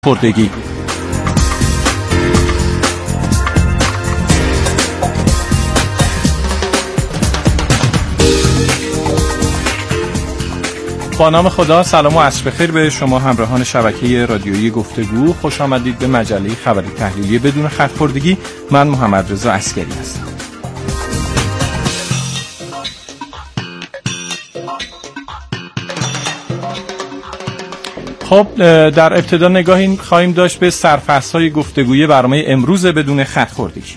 خوردگی. با نام خدا، سلام و عصر بخیر به شما همراهان شبکه رادیویی گفتگو. خوش آمدید به مجله خبری تحلیلی بدون خط خوردگی. من محمد رضا عسکری هستم. خب در ابتدا نگاهی خواهیم داشت به سرفصل‌های گفتگویی برنامه امروز بدون خط خوردگی.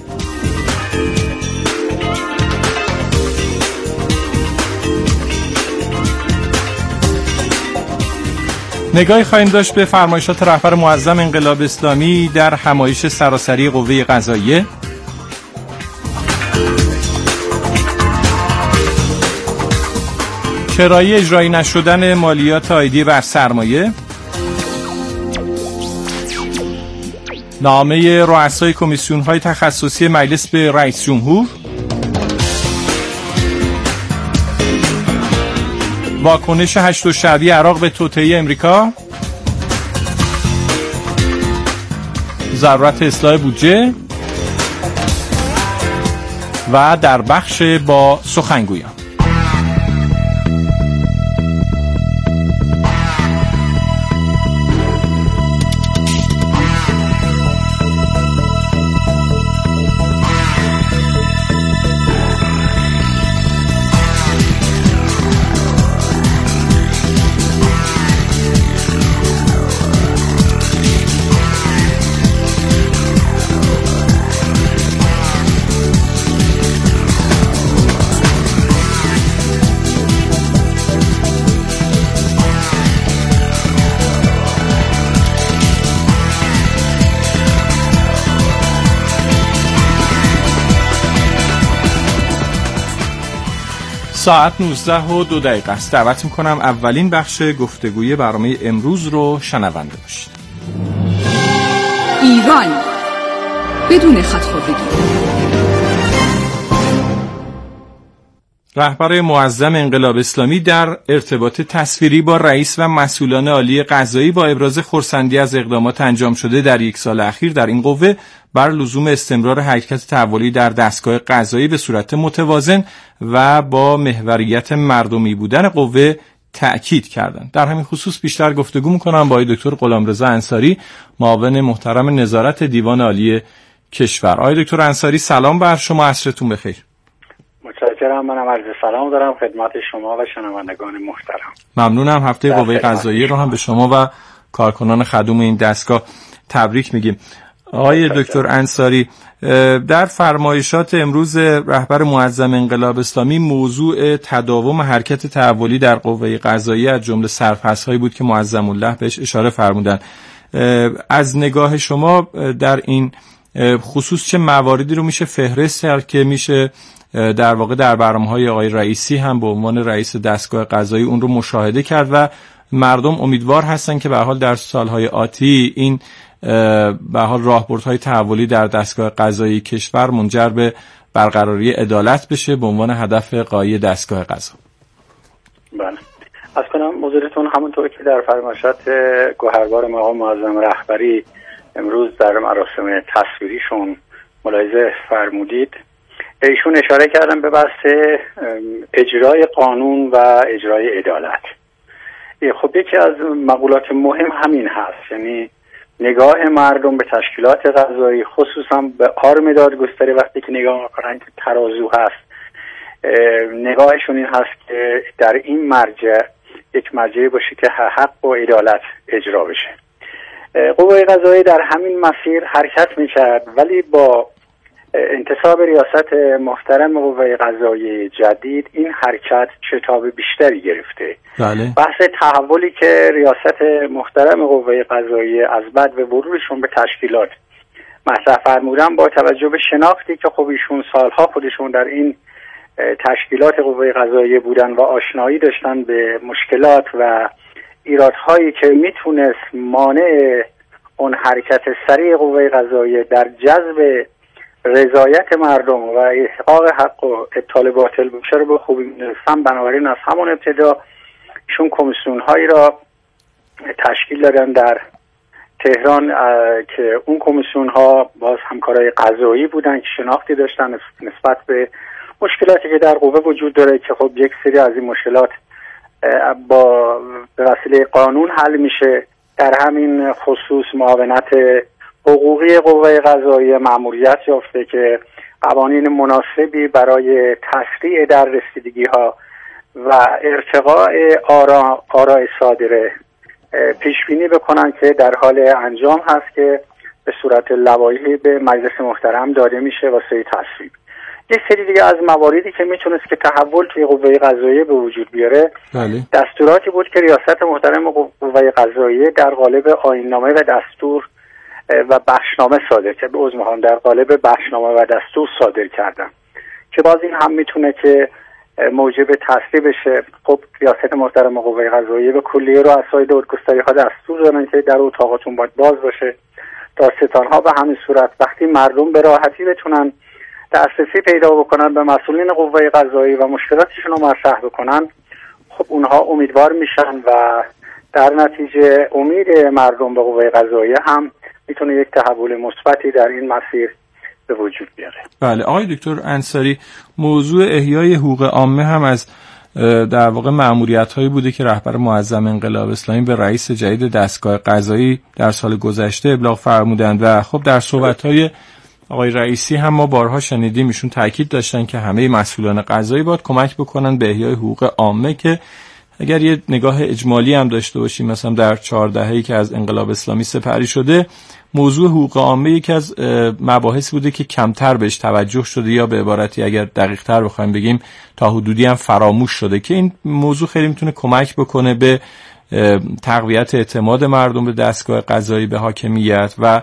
نگاهی خواهیم داشت به فرمایشات رهبر معظم انقلاب اسلامی در همایش سراسری قوه قضاییه. کرایه اجرایی نشدن مالیات عایدی بر سرمایه. نامه رؤسای کمیسیون‌های تخصصی مجلس به رئیس جمهور. واکنش 8 شعبی عراق به توطئه امریکا. ضرورت اصلاح بودجه. و در بخش با سخنگویان. ساعت 19:02 است. دعوت میکنم اولین بخش گفتگوی برنامه امروز رو شنونده باشید. ایران بدون خط خوردگی. رهبر معظم انقلاب اسلامی در ارتباط تصویری با رئیس و مسئولان عالی قضایی با ابراز خرسندی از اقدامات انجام شده در یک سال اخیر در این قوه بر لزوم استمرار حرکت تحولی در دستگاه قضایی به صورت متوازن و با محوریت مردمی بودن قوه تأکید کردند. در همین خصوص بیشتر گفتگو می‌کنم با آقای دکتر غلامرضا انصاری، معاون محترم نظارت دیوان عالی کشور. آقای دکتر انصاری سلام بر شما، عصرتون بخیر. متشکرم. منم عرض سلام دارم خدمت شما و شنوندگان محترم. ممنونم. هفته قوه قضاییه رو هم به شما و کارکنان خدوم این دستگاه تبریک میگیم. آقای دکتر انصاری، در فرمایشات امروز رهبر معظم انقلاب اسلامی موضوع تداوم حرکت تحولی در قوه قضاییه از جمله سرفصل‌هایی بود که معظم الله بهش اشاره فرمودن. از نگاه شما در این خصوص چه مواردی رو میشه فهرست کرد که میشه در واقع در برنامه‌های آقای رئیسی هم به عنوان رئیس دستگاه قضایی اون رو مشاهده کرد و مردم امیدوار هستن که به هر حال در سالهای آتی این به هر حال راهبردهای تحولی در دستگاه قضایی کشور منجر به برقراری عدالت بشه به عنوان هدف غایی دستگاه قضا. بله. از کنم حضورتون همونطور که در فرمایشات گوهربار مقام معظم رهبری امروز در مراسم تصویریشون ملاحظه فرمودید، ایشون اشاره کردن به بحث اجرای قانون و اجرای عدالت. خب یکی از مقولات مهم همین هست، یعنی نگاه مردم به تشکیلات قضایی، خصوصا به آرم دادگستری وقتی که نگاه میکنن که ترازو هست، نگاهشون این هست که در این مرجع یک مرجعی باشه که حق و عدالت اجرا بشه. قوه قضایی در همین مسیر حرکت میکرد، ولی با انتصاب ریاست محترم قوه قضایی جدید این حرکت شتاب بیشتری گرفته. بله. بحث تحولی که ریاست محترم قوه قضایی از بعد به ورودشون به تشکیلات مطرح فرمودن، با توجه به شناختی که خب ایشون سالها خودشون در این تشکیلات قوه قضایی بودن و آشنایی داشتن به مشکلات و ایرادهایی که میتونست مانع اون حرکت سریع قوه قضایی در جذب رضایت مردم و احقاق حق و ابطال باطل بشه رو به خوبی می‌دونستن. بنابراین از همون ابتدا ایشون کمیسیون‌هایی را تشکیل دادن در تهران که اون کمیسیون ها باز همکارای قضایی بودن که شناختی داشتن نسبت به مشکلاتی که در قوه وجود داره که خب یک سری از این مشکلات به وسیله قانون حل میشه. در همین خصوص معاونت حقوقی قوه قضاییه مأموریت یافته که قوانین مناسبی برای تسریع در رسیدگی ها و ارتقاء آراء صادره پیش بینی بکنن که در حال انجام هست که به صورت لوایحی به مجلس محترم داده میشه واسه تصویب. یک سری دیگه از مواردی که میتونست که تحول توی قوه قضاییه به وجود بیاره دستوراتی بود که ریاست محترم قوه قضاییه در قالب آیین‌نامه و دستور و بخشنامه صادر کرد، به عذر میخوام، در قالب بخشنامه و دستور صادر کردن که باز این هم میتونه که موجب تصویب بشه. خب ریاست محترم قوه قضاییه به کلیه رؤسای دادگستری‌ها دستور دادن که در اتاقاتون باید باز باشه دادستان‌ها به همین صورت وقتی مردم به راحتی بتونن دسترسی پیدا بکنن به مسئولین قوه قضاییه و مشکلاتشون رو مطرح بکنن، خب اونها امیدوار میشن و در نتیجه امید مردم به قوه قضاییه هم میتونه یک تحول مثبتی در این مسیر به وجود بیاره. بله آقای دکتر انصاری، موضوع احیای حقوق عامه هم از در واقع مأموریت‌هایی بوده که رهبر معظم انقلاب اسلامی به رئیس جدید دستگاه قضایی در سال گذشته ابلاغ فرمودند و خب در صحبت‌های آقای رئیسی هم ما بارها شنیدیم ایشون تاکید داشتن که همه مسئولان قضایی باید کمک بکنن به احیای حقوق عامه که اگر یه نگاه اجمالی هم داشته باشیم مثلا در 4 دهه‌ای که از انقلاب اسلامی سپری شده موضوع حقوق عامه یکی از مباحث بوده که کمتر بهش توجه شده یا به عبارتی اگر دقیق‌تر بخوایم بگیم تا حدودی هم فراموش شده که این موضوع خیلی میتونه کمک بکنه به تقویت اعتماد مردم به دستگاه قضایی، به حاکمیت و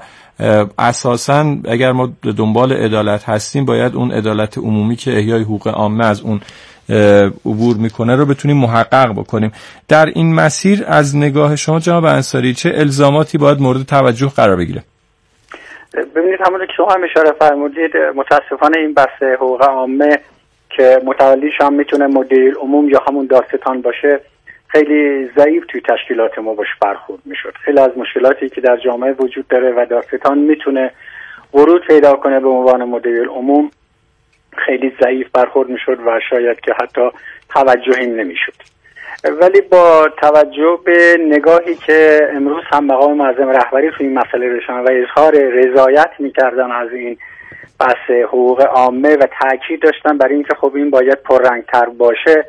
اساساً اگر ما دنبال عدالت هستیم باید اون عدالت عمومی که احیای حقوق عامه از اون عبور میکنه رو بتونیم محقق بکنیم. در این مسیر از نگاه شما جناب انصاری چه الزاماتی باید مورد توجه قرار بگیره؟ ببینید همونطور که شما هم اشاره فرمودید متاسفانه این بحث حقوق عامه که متولیش هم میتونه مدعی العموم یا همون دادستان باشه خیلی ضعیف توی تشکیلات ما باش برخورد میشد. خیلی از مشکلاتی که در جامعه وجود داره و دادستان میتونه ورود پیدا کنه به عنوان مدعی العموم خیلی ضعیف برخورد میشد و شاید که حتی توجهی نمیشد. ولی با توجه به نگاهی که امروز هم مقام معظم رهبری توی این مسئله داشتن و اظهار رضایت میکردن از این بحث حقوق عامه و تاکید داشتن بر اینکه خب این باید پررنگ‌تر باشه،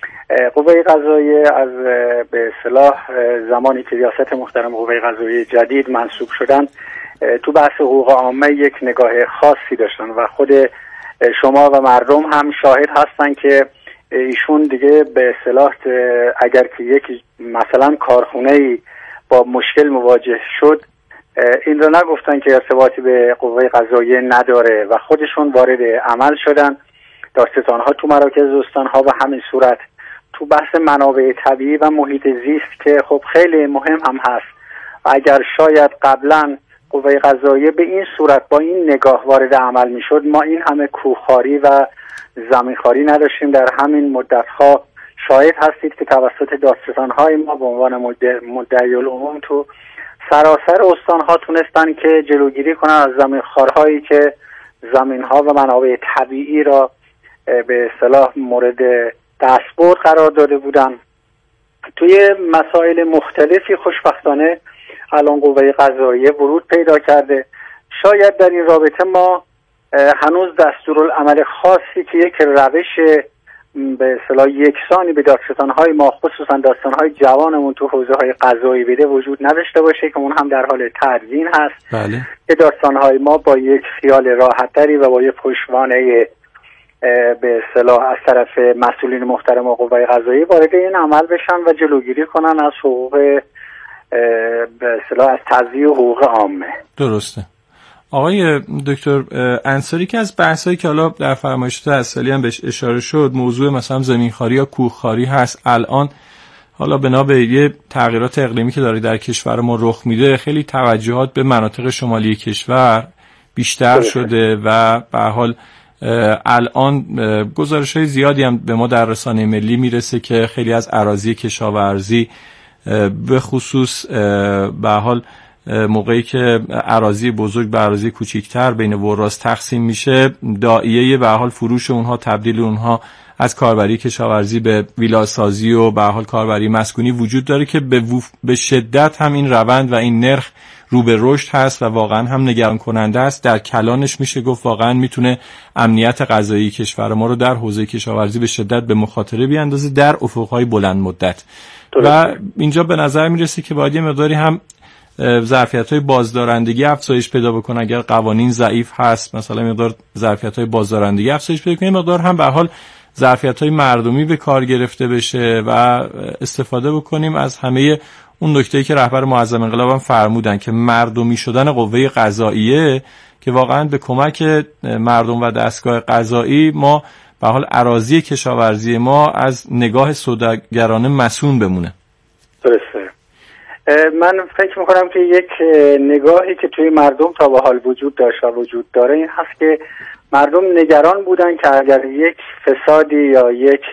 قوه قضاییه از به اصطلاح زمانی که ریاست محترم قوه قضاییه جدید منصوب شدن تو بحث حقوق عامه یک نگاه خاصی داشتن و خود شما و مردم هم شاهد هستن که ایشون دیگه به اصطلاح اگر که یک مثلا کارخونه‌ای با مشکل مواجه شد این رو نگفتن که ارتباطی به قوه قضاییه نداره و خودشون وارد عمل شدن. دادستان‌ها تو مراکز استان‌ها و همین صورت تو بحث منابع طبیعی و محیط زیست که خب خیلی مهم هم هست و اگر شاید قبلا قوه قضاییه به این صورت با این نگاه وارد عمل میشد ما این همه کوهخواری و زمینخواری نداشتیم. در همین مدت‌ها شاهد هستید که توسط دادستان‌های ما به عنوان مدعی العموم تو سراسر استان‌ها تونستن که جلوگیری کنن از زمینخوارهایی که زمین‌ها و منابع طبیعی را به اصطلاح مورد دستبرد قرار داده بودن. توی مسائل مختلفی خوشبختانه الان قوه قضاییه ورود پیدا کرده. شاید در این رابطه ما هنوز دستورالعمل خاصی که یک روش به اصطلاح یکسانی به دادستان‌های ما خصوصا دادستان‌های جوانمون تو حوزه‌های قضایی بده وجود نداشته باشه که اون هم در حال تدوین هست. بله. که دادستان‌های ما با یک خیال راحت‌تری و با یک پشتوانه به اصطلاح از طرف مسئولین محترم و قوه قضاییه وارد این عمل بشن و جلوگیری کنن از حقوق به اصطلاح از تضییع حقوق عامه. درسته. آقای دکتر انصاری که از بحثایی که حالا در فرمایشات اصلی هم بهش اشاره شد موضوع مثلا زمینخواری یا کوهخواری هست. الان حالا بنا به یه تغییرات اقلیمی که داره در کشور ما رخ میده خیلی توجهات به مناطق شمالی کشور بیشتر شده و به هر حال الان گزارش‌های زیادی هم به ما در رسانه ملی میرسه که خیلی از اراضی کشاورزی به خصوص به حال موقعی که اراضی بزرگ به اراضی کوچیک‌تر بین وراث تقسیم میشه، داعیه به حال فروش اونها، تبدیل اونها از کاربری کشاورزی به ویلاسازی و به حال کاربری مسکونی وجود داره که به شدت هم این روند و این نرخ رو به رشد هست و واقعا هم نگران کننده است. در کلانش میشه گفت واقعا میتونه امنیت غذایی کشور ما رو در حوزه کشاورزی به شدت به مخاطره بیاندازه در افقهای بلند مدت. و اینجا به نظر میرسه که باید یه مقداری هم ظرفیت‌های بازدارندگی افزایش پیدا بکنه. اگر قوانین ضعیف هست، مثلا مقدار ظرفیت‌های بازدارندگی افزایش پیدا کنه، مقدار هم به حال ظرفیت‌های مردمی به کار گرفته بشه و استفاده بکنیم از همه اون نکته‌ای که رهبر معظم انقلاب هم فرمودن که مردمی شدن قوه قضاییه، که واقعا به کمک مردم و دستگاه قضایی ما به حال اراضی کشاورزی ما از نگاه سوداگرانه مسئول بمونه. درسته. من فکر میکنم که یک نگاهی که توی مردم تا به حال وجود داشت و وجود داره این هست که مردم نگران بودن که اگر یک فسادی یا یک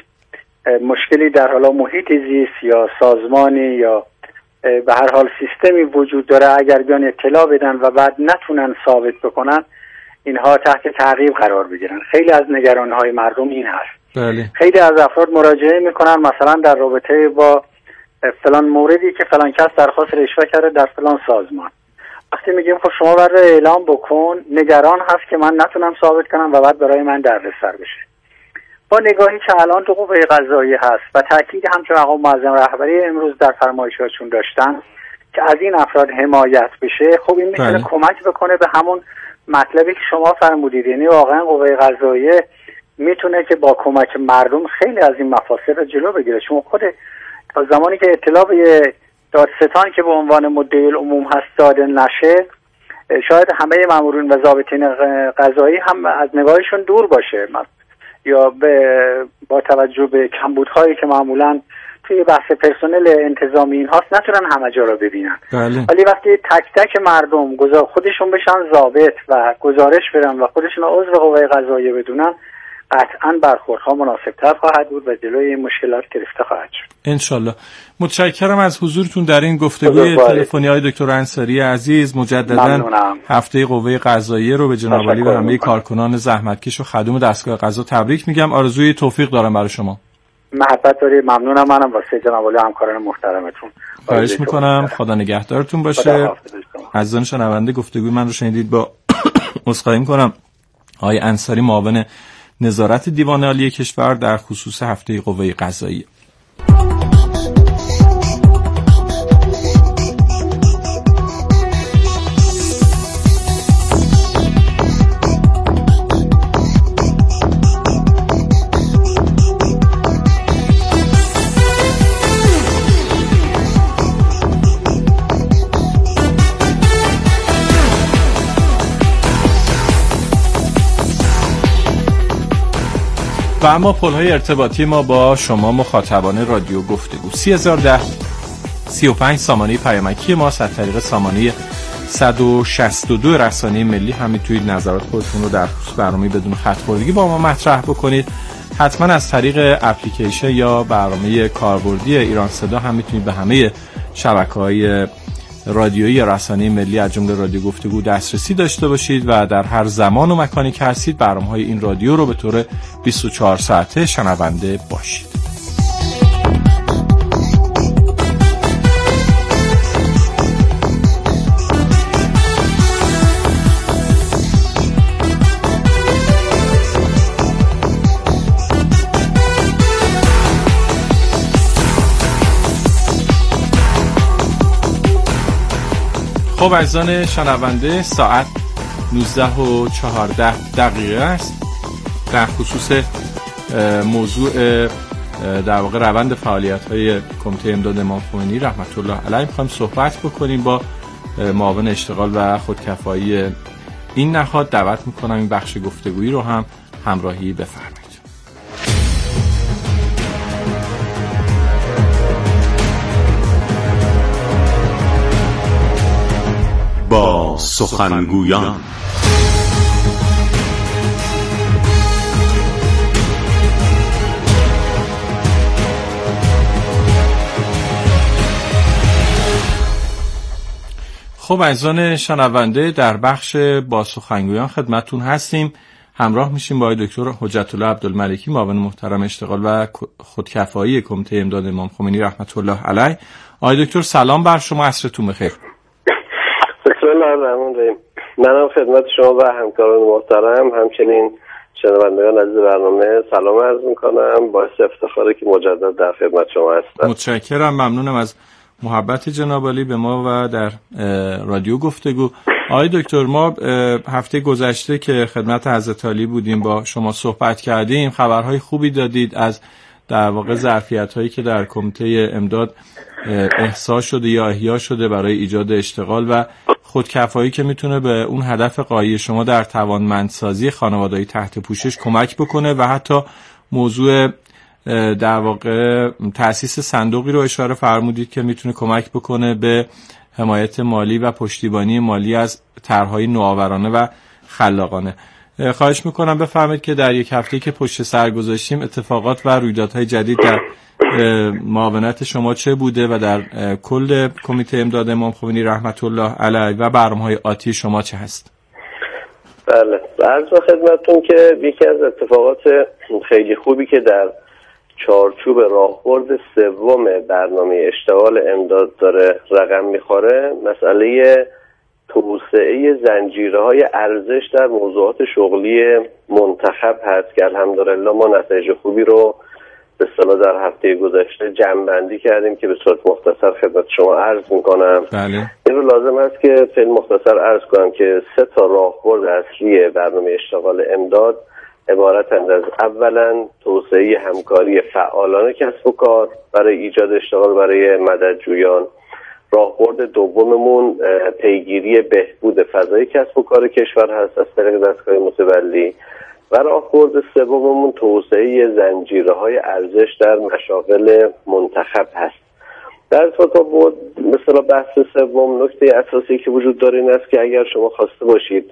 مشکلی در حالا محیط زیست یا سازمانی یا به هر حال سیستمی وجود داره، اگر بیان اطلاع بدن و بعد نتونن ثابت بکنن، اینها تحت تعقیب قرار بگیرن. خیلی از نگرانهای مردم این هست. بله. خیلی از افراد مراجعه میکنن مثلا در رابطه با فلان موردی که فلان کس درخواست رشوه کرده در فلان سازمان. وقتی میگیم خب شما برای اعلام بکن، نگران هست که من نتونم ثابت کنم و بعد برای من دردسر بشه. با نگاهی که الان تو قوه قضاییه هست و تاکید همچون آقا معظم رهبری امروز در فرمایشاتشون داشتن که از این افراد حمایت بشه، خب این میتونه کمک بکنه به همون مطلبی که شما فرمودید. یعنی واقعا قوه قضاییه میتونه که با کمک مردم خیلی از این مفاسد رو جلو بگیره. چون خود تا زمانی که اطلاع به دادستان که به عنوان مدعی العموم هست داده نشه، شاید همه مامورین و ضابطین قضایی هم از نگاهشون دور باشه یا با توجه به کمبودهایی که معمولا توی بحث پرسنل انتظامی این هاست نتونن همه جا رو ببینن. ولی وقتی تک تک مردم خودشون بشن ضابط و گزارش برن و خودشون عضو قوه قضاییه بدونن، قطعاً برخوردها مناسب‌تر خواهد بود و جلوی این مشکلات گرفته خواهد شد. انشالله. متشکرم از حضورتون در این گفتگوی تلفنی های دکتر انصاری عزیز. مجدداً هفته قوه قضاییه رو به جناب عالی و همه کارکنان زحمتکش و خدوم دستگاه قضا تبریک میگم. آرزوی توفیق دارم برای شما. محبت دارید. ممنونم. منم واسه جناب عالی همکاران محترمتون خواهش میکنم. خدا نگهدارتون باشه. عزیزان شنونده گفتگوی من رو شنیدید. با عذرخواهی میکنم آقای انصاری، معاون نظارت دیوان عالی کشور در خصوص هفته قوه قضاییه. و اما پل‌های ارتباطی ما با شما مخاطبان رادیو گفتگو 3010 35 سامانه پیامکی ما از طریق سامانه 162 رسانه ملی هم میتونید نظرات خودتون رو در خصوص برنامه بدون خط خوردگی با ما مطرح بکنید. حتما از طریق اپلیکیشن یا برنامه کاربردی ایران صدا هم میتونید به همه شبکه‌های رادیویی رسانه ملی از جمله رادیو گفتگو دسترسی داشته باشید و در هر زمان و مکانی که هستید برنامه‌های این رادیو رو به طور 24 ساعته شنونده باشید. خب عزیزان شنونده، ساعت 19:14 است. در خصوص موضوع در واقع روند فعالیت‌های کمیته امداد امام خمینی رحمت الله علیه می‌خوایم صحبت بکنیم با معاون اشتغال و خودکفایی این نهاد. دعوت می‌کنم این بخش گفتگویی رو هم همراهی بفرمایید. با سخنگویان خب عزیزان شنونده، در بخش با سخنگویان خدمتتون هستیم. همراه میشیم با آقای دکتر حجت الله عبدالملکی، معاون محترم اشتغال و خودکفایی کمیته امداد امام خمینی رحمت الله علیه. آقای دکتر سلام بر شما، عصرتون بخیر. بسم الله الرحمن الرحیم. منم خدمت شما و همکاران محترم همچنین شنوندگان عزیز برنامه سلام عرض میکنم. باعث افتخاره که مجدد در خدمت شما هستم. متشکرم، ممنونم از محبت جناب عالی به ما و در رادیو گفتگو. آقای دکتر، ما هفته گذشته که خدمت حضرت عالی بودیم با شما صحبت کردیم، خبرهای خوبی دادید از در واقع ظرفیت‌هایی که در کمیته امداد احصا شده یا احیا شده برای ایجاد اشتغال و خودکفایی که میتونه به اون هدف غایی شما در توانمندسازی خانواده‌های تحت پوشش کمک بکنه و حتی موضوع در واقع تأسیس صندوقی رو اشاره فرمودید که میتونه کمک بکنه به حمایت مالی و پشتیبانی مالی از طرح‌های نوآورانه و خلاقانه. خواهش میکنم بفرمایید که در یک هفته که پشت سر گذاشتیم اتفاقات و رویدادهای جدید در معاونت شما چه بوده و در کل کمیته امداد امام خمینی رحمت الله علیه و برنامه‌های آتی شما چه هست؟ بله، عرض خدمتتون که یکی از اتفاقات خیلی خوبی که در چارچوب راهبرد سوم برنامه اشتغال امداد داره رقم میخوره، مسئله توسعه زنجیره‌های ارزش در موضوعات شغلی منتخب هست که الحمدلله ما نتایج خوبی رو به اصطلاح در هفته گذشته جمع‌بندی کردیم که به صورت مختصر خدمت شما عرض میکنم. بله. این رو لازم است که فعل مختصر عرض کنم که 3 راهبرد اصلی برنامه اشتغال امداد عبارتند از اولا توسعه همکاری فعالان کسب و کار برای ایجاد اشتغال برای مددجویان، راهبرد دوممون پیگیری بهبود فضای کسب و کار کشور هست از طریق دستگاه متولی و راهبرد سوممون توسعه زنجیره‌های ارزش در مشاغل منتخب هست. در تطابق مثلا بحث سوم، نکته اساسی که وجود داره این است که اگر شما خواسته باشید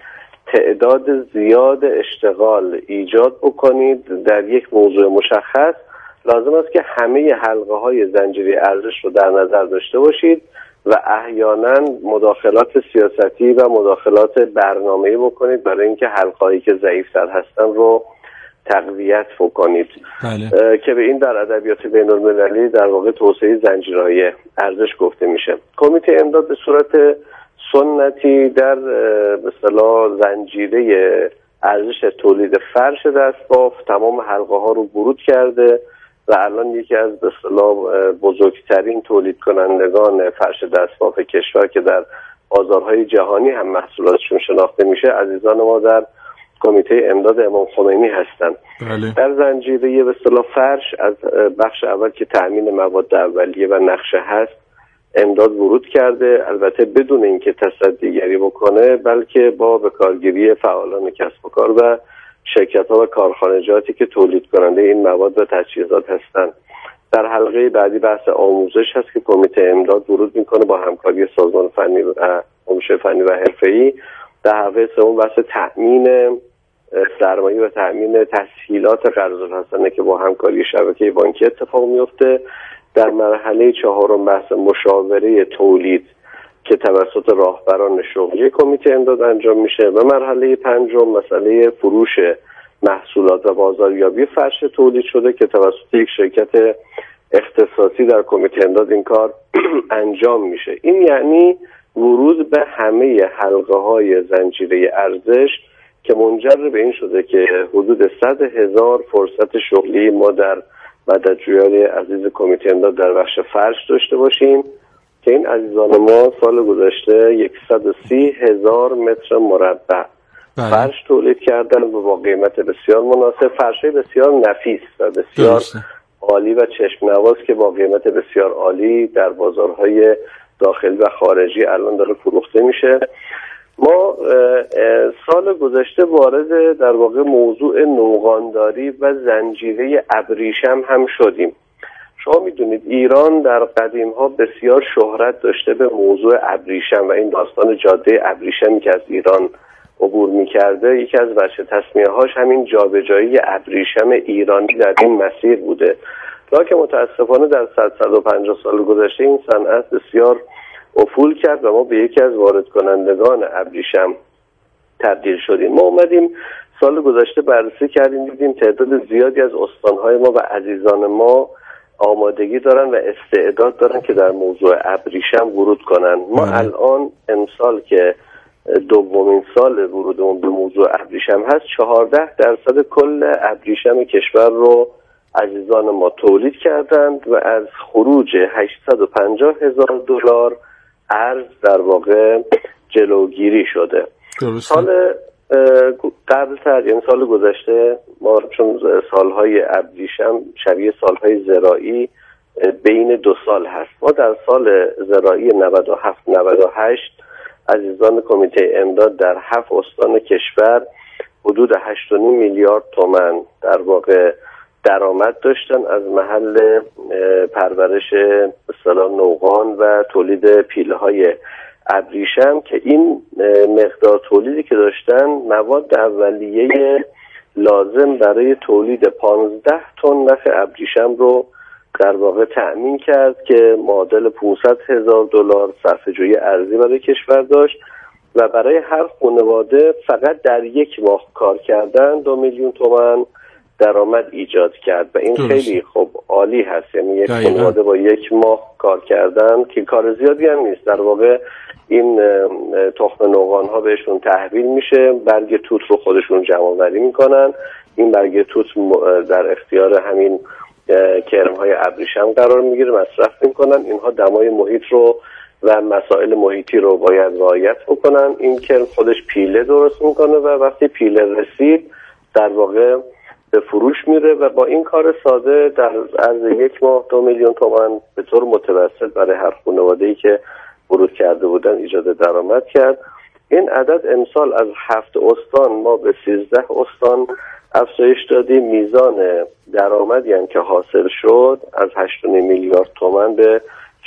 تعداد زیاد اشتغال ایجاد بکنید در یک موضوع مشخص، لازم است که همه حلقه‌های زنجیره ارزش رو در نظر داشته باشید و احیانا مداخلات سیاستی و مداخلات برنامه‌ای بکنید برای اینکه حلقه‌هایی که ضعیف‌تر هستن رو تقویت بکنید. بله. که به این در ادبیات بین‌المللی در واقع توسعه زنجیره‌های ارزش گفته میشه. کمیته امداد به صورت سنتی در به اصطلاح زنجیره ارزش تولید فرش دستبافت تمام حلقه‌ها رو ورود کرده و الان یکی از به اصطلاح بزرگترین تولید کنندگان فرش دستبافت کشور که در بازارهای جهانی هم محصولاتشون شناخته میشه عزیزان ما در کمیته امداد امام خمینی هستند. بله. در زنجیره به اصطلاح فرش از بخش اول که تأمین مواد اولیه و نقشه هست امداد ورود کرده، البته بدون اینکه تصدیگری بکنه بلکه با بکارگیری فعالان کسب و کار و شرکت‌ها و کارخانجاتی که تولید کننده این مواد و تجهیزات هستند. در حلقه بعدی بحث آموزش هست که کمیته امداد ورود میکنه با همکاری سازمان فنی و آموزش فنی و حرفه‌ای. در حلقه سوم بحث تأمین سرمایه و تأمین تسهیلات قرض الحسنه که با همکاری شبکه بانکی اتفاق میفته. در مرحله چهارم بحث مشاوره تولید که توسط راهبران شغلی کمیته امداد انجام میشه و مرحله پنجم مسئله فروش محصولات و بازاریابی فرش تولید شده که توسط یک شرکت اختصاصی در کمیته امداد این کار انجام میشه. این یعنی ورود به همه حلقه‌های زنجیره ارزش که منجر به این شده که حدود 100,000 فرصت شغلی ما در مددجویان عزیز کمیته امداد در بخش فرش داشته باشیم که این عزیزان ما سال گذشته 130,000 متر مربع فرش تولید کردن و با قیمت بسیار مناسب، فرش‌های بسیار نفیس و بسیار عالی و چشم نواز که با قیمت بسیار عالی در بازارهای داخلی و خارجی الان داره فروخته میشه. ما سال گذشته وارد در واقع موضوع نوغانداری و زنجیره ابریشم هم شدیم. شما میدونید ایران در قدیم ها بسیار شهرت داشته به موضوع ابریشم و این داستان جاده ابریشمی که از ایران عبور میکرده، یکی از وجه تسمیه هاش همین جابجایی ابریشم ایرانی در این مسیر بوده. لکن متاسفانه در 150 سال گذشته این صنعت بسیار افول کرد و ما به یکی از وارد کنندگان ابریشم تبدیل شدیم. ما اومدیم سال گذشته بررسی کردیم، دیدیم تعداد زیادی از استانهای ما و عزیزان ما آمادگی دارن و استعداد دارن که در موضوع ابریشم ورود کنن. ما الان امسال که دومین سال ورودمون به موضوع ابریشم هست، 14% کل ابریشم کشور رو عزیزان ما تولید کردند و از خروج 850,000 دلار ارز در واقع جلوگیری شده. سال قبلتر، یعنی سال گذشته، ما چون سالهای ابریشم شبیه سالهای زراعی بین 2 سال هست، ما در سال زراعی 97-98 عزیزان کمیته امداد در 7 استان کشور حدود 8.5 میلیارد تومان در واقع درآمد داشتن از محل پرورش اصطلاح نوقان و تولید پیله‌های ابریشم، که این مقدار تولیدی که داشتن مواد اولیه لازم برای تولید 15 تن نخ ابریشم رو در واقع تأمین کرد که معادل 500,000 دلار صرفه‌جویی ارزی برای کشور داشت و برای هر خانواده فقط در 1 ماه کار کردن 2 میلیون تومان درآمد ایجاد کرد و این خیلی خب عالی هست. یعنی یک خانواده با 1 ماه کار کردن که کار زیادی هم نیست، در واقع این تخم نوقان ها بهشون تحویل میشه، برگ توت رو خودشون جمع آوری میکنن، این برگ توت در اختیار همین کرم های ابریشم قرار میگیره، مصرف میکنن. اینها دمای محیط رو و مسائل محیطی رو باید رعایت بکنن. این کرم خودش پیله درست میکنه و وقتی پیله رسید در واقع به فروش میره و با این کار ساده در عرض 1 ماه 2 میلیون تومان به طور متوسط برای هر خانواده‌ای که ورود کرده بودن ایجاد درآمد کرد. این عدد امسال از 7 استان ما به 13 استان افزایش دادیم. میزان درآمدی هم که حاصل شد از 8.5 میلیارد تومان به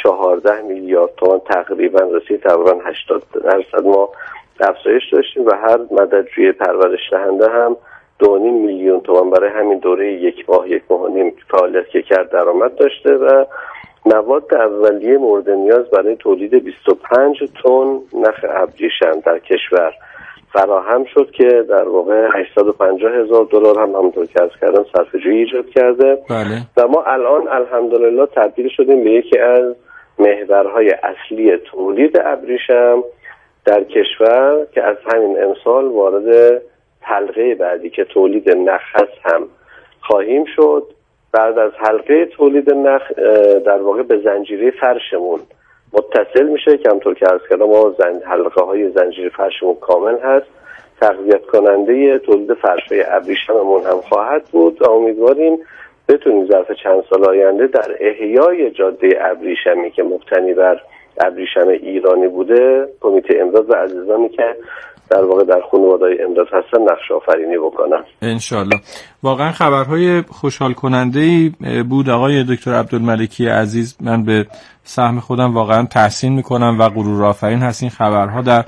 14 میلیارد تومان تقریبا رسید. تقریبا 80% ما افزایش داشتیم و هر مددجوی پرورش دهنده هم 2.5 میلیون تومان برای همین دوره 1 ماه 1 ماه و نیم فعالیت که کرد درآمد داشته و مواد اولیه مورد نیاز برای تولید 25 تن نخ ابریشم در کشور فراهم شد که در واقع 850,000 دلار هم همونطور که عرض کردم صرفه‌جویی ایجاد کرده. بله. و ما الان الحمدلله تبدیل شدیم به یکی از محورهای اصلی تولید ابریشم در کشور که از همین امسال وارد حلقه بعدی که تولید نخ هست هم خواهیم شد. بعد از حلقه تولید نخ در واقع به زنجیره فرشمون متصل میشه که همطور که عرض کردم ما حلقه های زنجیره فرشمون کامل هست. تقویت کننده تولید فرش‌های ابریشممون هم خواهد بود و امیدواریم بتونیم ظرف چند سال آینده در احیای جاده ابریشمی که مبتنی بر ابریشم ایرانی بوده کمیته امداد و عزیزانی که در واقع در خانواده‌های امداد هستن نقش آفرینی بکنن انشالله. واقعا خبرهای خوشحال کننده‌ای بود آقای دکتر عبدالملکی عزیز. من به سهم خودم واقعا تحسین میکنم و غرور آفرین هست این خبرها در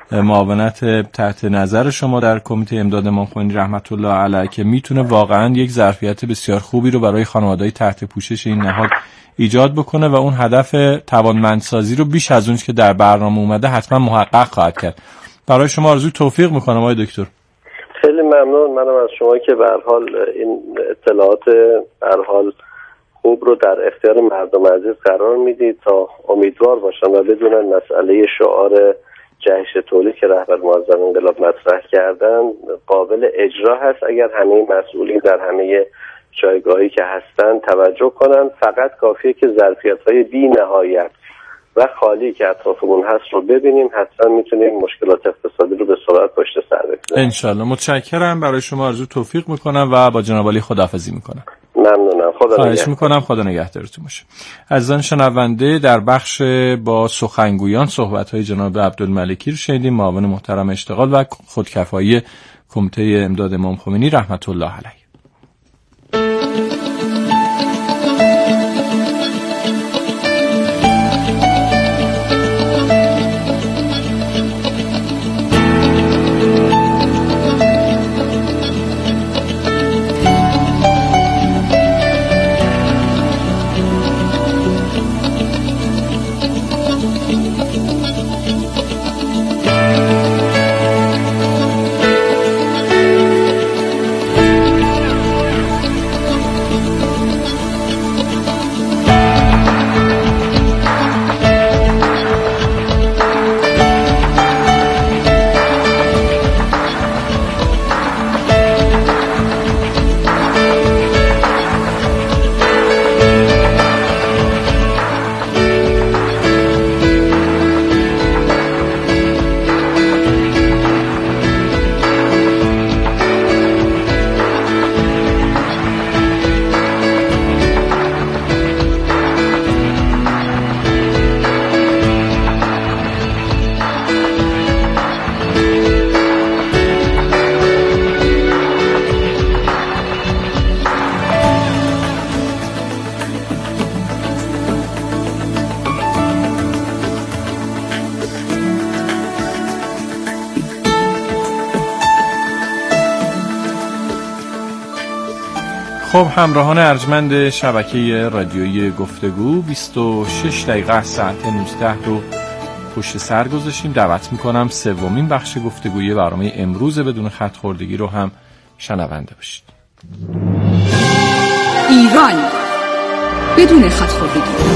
معاونت تحت نظر شما در کمیته امداد امام خمینی رحمت الله علیه که میتونه واقعا یک ظرفیت بسیار خوبی رو برای خانواده‌های تحت پوشش این نهاد ایجاد بکنه و اون هدف توانمندسازی رو بیش از اون که در برنامه اومده حتما محقق خواهد کرد. برای شما آرزوی توفیق میکنم آقای دکتر. خیلی ممنون. منم از شما که به هر حال این اطلاعات به هر حال خوب رو در اختیار مردم عزیز قرار میدید تا امیدوار باشن و بدونن مسئله شعار جهش تولید که رهبر معظم انقلاب مطرح کردن قابل اجرا هست اگر همه مسئولین در همه جایگاهی که هستن توجه کنن. فقط کافیه که ظرفیت‌های بی نهایت و خالی که اطرافمون هست رو ببینیم، حتما میتونیم مشکلات اقتصادی رو به سرعت پشت سر بگذاریم. انشالله. متشکرم. برای شما آرزو توفیق میکنم و با جناب عالی خداحافظی میکنم. ممنونم. خواهش میکنم. خدا نگهدارتون باشه. عزیزان شنونده، در بخش با سخنگویان صحبت‌های جناب عبدالملکی رو شنیدیم، معاون محترم اشتغال و خودکفایی کمیته امداد امام خمینی رحمت الله علیه. خب همراهان ارجمند شبکه رادیویی گفتگو، 26 دقیقه ساعت 19 رو پشت سر گذاشتیم. دعوت میکنم سومین بخش گفتگوی برنامه امروز بدون خط خوردگی رو هم شنونده باشید. ایران بدون خط خوردگی.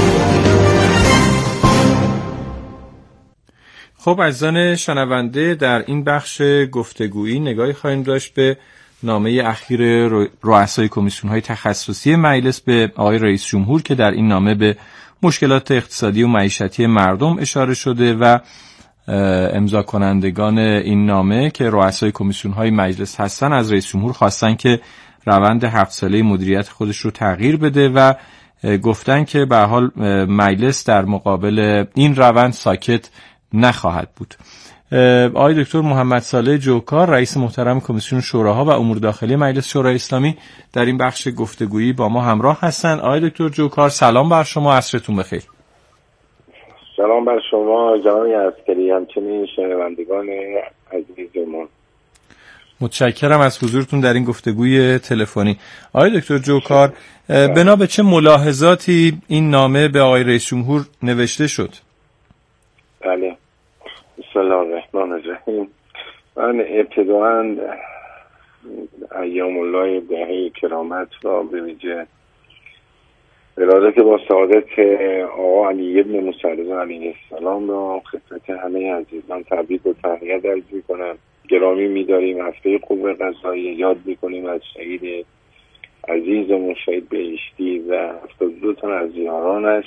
خب عزیزان شنونده، در این بخش گفتگویی نگاهی خواهیم داشت به نامه اخیر رؤسای کمیسیون‌های تخصصی مجلس به آقای رئیس جمهور که در این نامه به مشکلات اقتصادی و معیشتی مردم اشاره شده و امضا کنندگان این نامه که رؤسای کمیسیون‌های مجلس هستن از رئیس جمهور خواستن که روند 7 ساله مدیریت خودش رو تغییر بده و گفتن که به هر حال مجلس در مقابل این روند ساکت نخواهد بود. آقای دکتر محمد صالح جوکار رئیس محترم کمیسیون شوراها و امور داخلی مجلس شورای اسلامی در این بخش گفتگویی با ما همراه هستند. آقای دکتر جوکار سلام بر شما، عصرتون بخیر. سلام بر شما جناب عسکری، همچنین شنوندگان عزیز ما. متشکرم از حضورتون در این گفتگوی تلفنی. آقای دکتر جوکار، بنا به چه ملاحظاتی این نامه به آقای رئیس جمهور نوشته شد؟ بله، بسم الله الرحمن الرحیم. من ابتداً ایام الله دهه کرامت را به ویژه ارادت با سعادت آقا علی بن موسی رضا علیه السلام را خدمت همه عزیزان تبریک و تهنیت عرض می‌کنم. گرامی می‌داریم، هفته خوب قضایی یاد می‌کنیم از شهید عزیزمون شهید بهشتی و 72 تن از یارانش.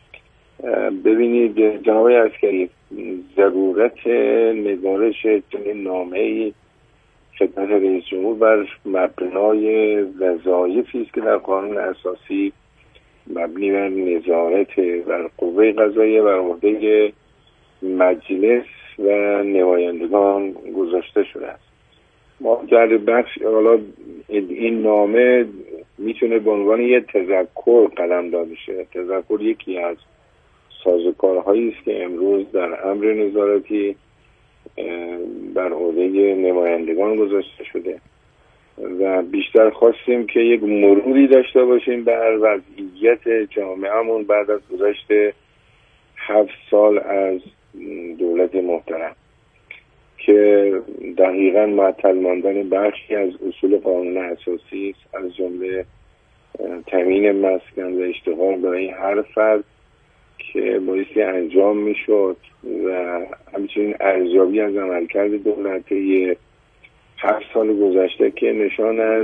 ببینید جناب عسکری، ضرورت نگارش چنین نامه‌ای خدمت رئیس جمهور بر مبنای وظایفی است که در قانون اساسی مبنی بر نظارت بر قوه قضاییه بر عهده مجلس و نمایندگان گذاشته شده است. ما در بخش حالا این نامه میتونه به عنوان یه تذکر قلمداد بشه. تذکر یکی از سازوکارهایی است که امروز در امر نظارتی بر عهده نمایندگان گذاشته شده و بیشتر خواستیم که یک مروری داشته باشیم بر وضعیت جامعهمون بعد از گذشت 7 سال از دولت محترم که دقیقاً معطل ماندن بخشی از اصول قانون اساسی است، از جمله تامین مسکن و اشتغال برای هر فرد که بایستی انجام میشد و همچنین ارزیابی از عملکرد دولت 7 سال گذشته که نشان از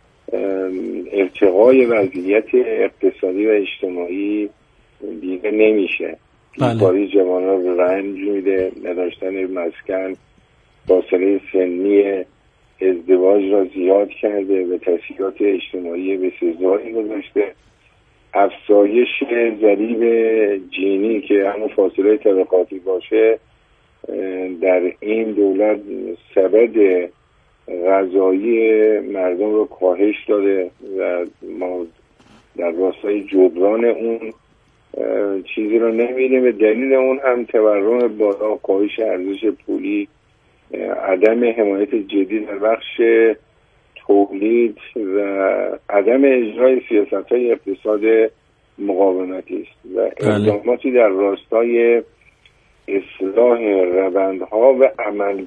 ارتقای وضعیت اقتصادی و اجتماعی دیده نمیشه. بیکاری جوانان رو رنج میده، نداشتن مسکن فاصله سنی ازدواج را زیاد کرده و تأثیرات اجتماعی بسزایی گذاشته. افزایش ضریب جینی که همون فاصله طبقاتی باشه در این دولت سبد غذایی مردم رو کاهش داده و ما در راستای جبران اون چیزی رو نمیدیم. به دلیل اون هم تورم بالا، کاهش ارزش پولی، عدم حمایت جدی در بخش تولید و عدم اجرای سیاست‌های اقتصاد مقاومتی است و اقداماتی در راستای اصلاح روندها و عمل